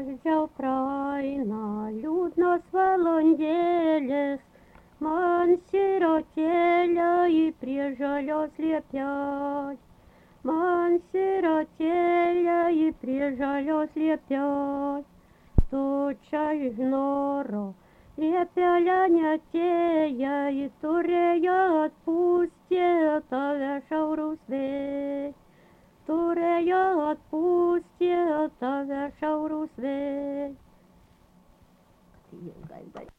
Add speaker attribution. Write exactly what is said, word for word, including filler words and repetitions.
Speaker 1: Paždžiau praeina liūdnos valandėlės, man sirotėlė į prie žalios lieptelės. Man sirotėlė į prie žalios lieptelės. Tu čia iš noro liepelę neatėję, į turėjo atpūsti tave šiaurūs vėjai. Turėjo atpūsti tave šiaurūs vėjai.